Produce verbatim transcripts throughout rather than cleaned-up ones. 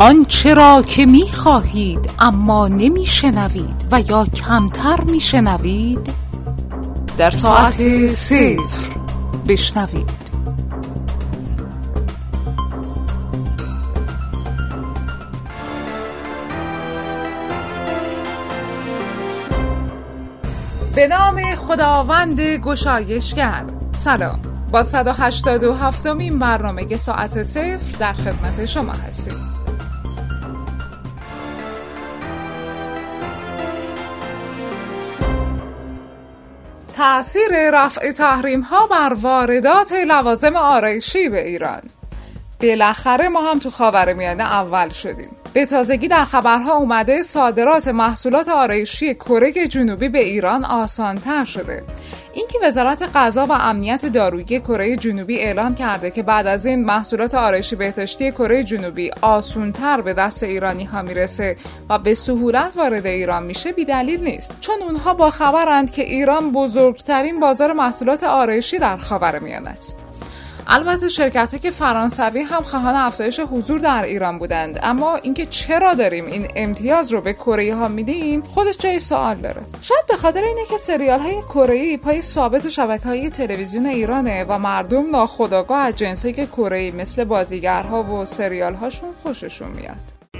آنچه را که می خواهید اما نمی شنوید و یا کمتر می شنوید در ساعت صفر بشنوید. به نام خداوند گشایشگر. سلام، با صد و هشتاد و هفتمین برنامه ساعت صفر در خدمت شما هستیم. تأثیر رفع تحریم ها بر واردات لوازم آرایشی به ایران. بالاخره ما هم تو خاورمیانه اول شدیم. به تازگی در خبرها اومده صادرات محصولات آرایشی کره جنوبی به ایران آسان‌تر شده. اینکه وزارت غذا و امنیت دارویی کره جنوبی اعلام کرده که بعد از این محصولات آرایشی بهداشتی کره جنوبی آسان‌تر به دست ایرانی‌ها میرسه و به سهولت وارد ایران میشه بی دلیل نیست، چون اونها با خبرند که ایران بزرگترین بازار محصولات آرایشی در خاورمیانه است. البته شرکت‌ها که فرانسوی هم خواهان افزایش حضور در ایران بودند، اما اینکه چرا داریم این امتیاز رو به کره‌ای‌ها میدیم خودش جای سوال داره. شاید به خاطر اینه که سریال‌های کره‌ای پای ثابت شبکه‌های تلویزیون ایرانه و مردم ناخودآگاه از جنسای کره‌ای مثل بازیگرها و سریال‌هاشون خوششون میاد.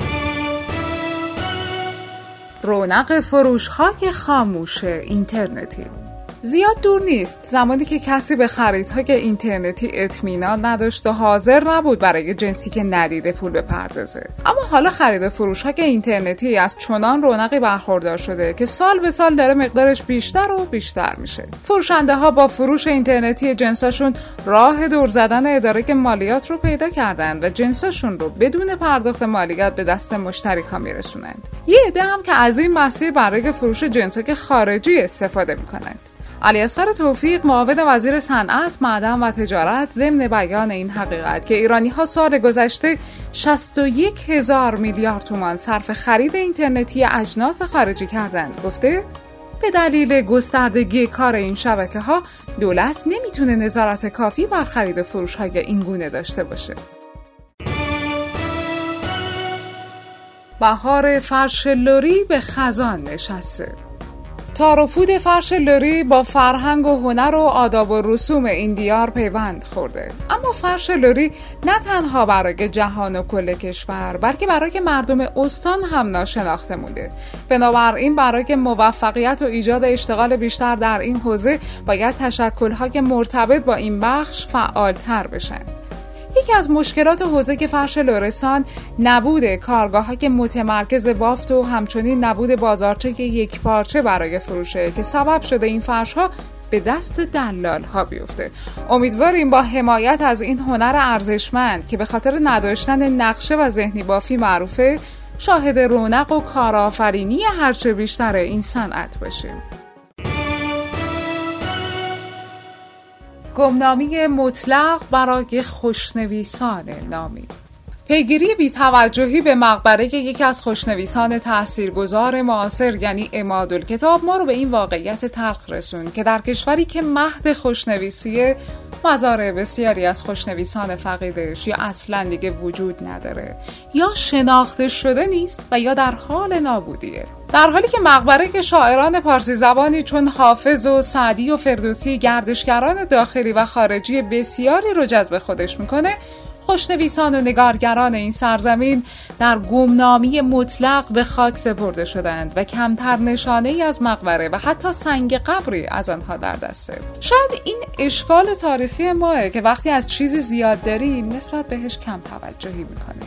رونق فروش‌های خاموش اینترنتی. زیاد دور نیست زمانی که کسی به خریدهای اینترنتی اطمینان نداشت و حاضر نبود برای جنسی که ندیده پول بپردازه. اما حالا خرید فروش‌های اینترنتی از چنان رونقی برخوردار شده که سال به سال داره مقدارش بیشتر و بیشتر میشه. فروشنده‌ها با فروش اینترنتی جنساشون راه دور زدن اداره مالیات رو پیدا کردن و جنساشون رو بدون پرداخت مالیات به دست مشتری‌ها میرسونند. یه عده هم که از این مسیر برای فروش جنسای خارجی استفاده میکنند. علیاصغر توفیق، معاون وزیر صنعت، معدن و تجارت، ضمن بیان این حقیقت که ایرانی‌ها سال گذشته شصت و یک هزار میلیارد تومان صرف خرید اینترنتی اجناس خارجی کردند، گفته به دلیل گستردگی کار این شبکه‌ها دولت نمیتونه نظارت کافی بر خرید و فروش‌های این گونه داشته باشه. بهار فرش لری به خزان نشسته. تار و پود فرش لری با فرهنگ و هنر و آداب و رسوم این دیار پیوند خورده. اما فرش لری نه تنها برای جهان و کل کشور بلکه برای مردم استان هم ناشناخته مونده. بنابراین برای موفقیت و ایجاد اشتغال بیشتر در این حوزه باید تشکل‌های مرتبط با این بخش فعالتر بشن. یکی از مشکلات حوزه که فرش لرستان نبود کارگاه‌های متمرکز بافت و همچنین نبود بازارچه یک پارچه برای فروشه که سبب شده این فرش‌ها به دست دلال‌ها بیفته. امیدواریم با حمایت از این هنر ارزشمند که به خاطر نداشتن نقشه و ذهنی بافی معروفه، شاهد رونق و کارآفرینی هرچه بیشتر این صنعت باشیم. گمنامی مطلق برای خوشنویسان نامی. پیگیری بی‌توجهی به مقبره یکی از خوشنویسان تاثیرگذار معاصر یعنی عمادالکتاب ما رو به این واقعیت تلخ رسون که در کشوری که مهد خوشنویسیه، مزارع بسیاری از خوشنویسان فقیدش یا اصلا دیگه وجود نداره، یا شناخته شده نیست و یا در حال نابودیه. در حالی که مقبره که شاعران پارسی زبانی چون حافظ و سعدی و فردوسی گردشگران داخلی و خارجی بسیاری رو جذب خودش میکنه، خوشنویسان و نگارگران این سرزمین در گمنامی مطلق به خاک سپرده شدند و کمتر نشانه‌ای از مقبره و حتی سنگ قبری از آنها در دسته. شاید این اشکال تاریخی ماه که وقتی از چیزی زیاد داریم نسبت بهش کم توجهی میکنیم.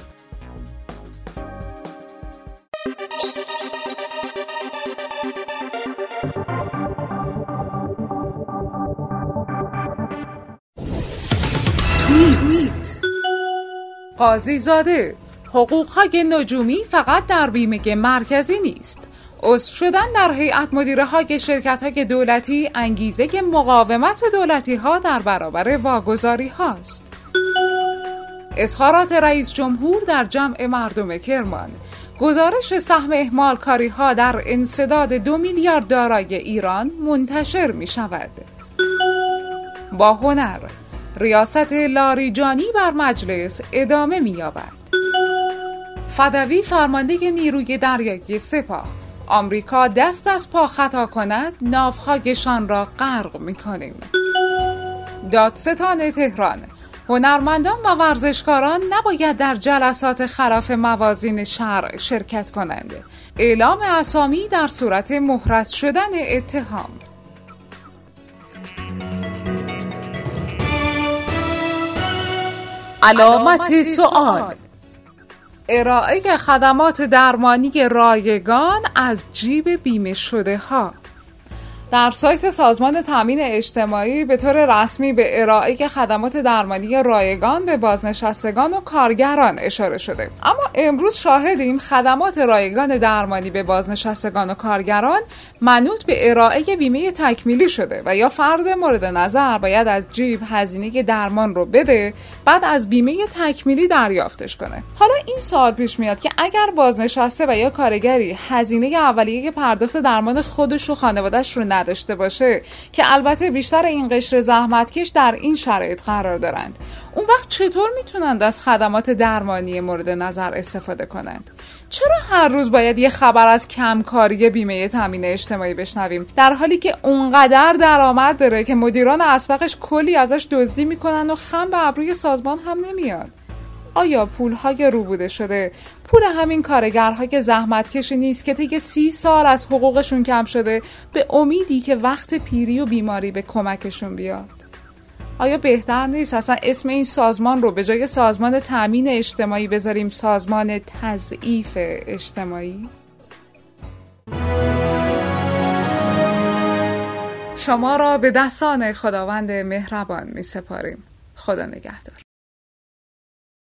توییت. قاضی زاده: حقوق‌های نجومی فقط در بیمه مرکزی نیست. عضو شدن در هیئت مدیره های شرکت های دولتی انگیزه مقاومت دولتی ها در برابر واگذاری هاست. اظهارات رئیس جمهور در جمع مردم کرمان: گزارش سهم اهمال کاری ها در انسداد دو میلیارد دارایی ایران منتشر می شود. با هنر: ریاست لاریجانی بر مجلس ادامه می یابد. فدوی فرمانده نیروی دریایی سپاه: آمریکا دست از پا خطا کند ناوهایشان را غرق می‌کنیم. دادستان تهران: هنرمندان و ورزشکاران نباید در جلسات خلاف موازین شرع شرکت کنند. اعلام اسامی در صورت محرز شدن اتهام. علامت سوال: ارائه خدمات درمانی رایگان از جیب بیمه شده ها. در سایت سازمان تامین اجتماعی به طور رسمی به ارائه خدمات درمانی رایگان به بازنشستگان و کارگران اشاره شده، اما امروز شاهدیم خدمات رایگان درمانی به بازنشستگان و کارگران منوط به ارائه بیمه تکمیلی شده و یا فرد مورد نظر باید از جیب هزینه درمان رو بده، بعد از بیمه تکمیلی دریافتش کنه. حالا این سوال پیش میاد که اگر بازنشسته و یا کارگری هزینه اولیه پرداخت درمان خودش و خانواده‌اش رو نداشته باشه، که البته بیشتر این قشر زحمتکش در این شرایط قرار دارند، اون وقت چطور میتونند از خدمات درمانی مورد نظر استفاده کنند؟ چرا هر روز باید یه خبر از کمکاری بیمه تامین اجتماعی بشنویم، در حالی که اونقدر درآمد داره که مدیران اسبقش کلی ازش دزدی میکنن و خم به ابروی سازمان هم نمیاد؟ آیا پولهای روبوده شده پول همین کارگرهای زحمتکشی نیست که طی سی سال از حقوقشون کم شده به امیدی که وقت پیری و بیماری به کمکشون بیاد؟ آیا بهتر نیست اصلا اسم این سازمان رو به جای سازمان تامین اجتماعی بذاریم سازمان تضعیف اجتماعی؟ شما را به دستان خداوند مهربان می سپاریم. خدا نگهدار.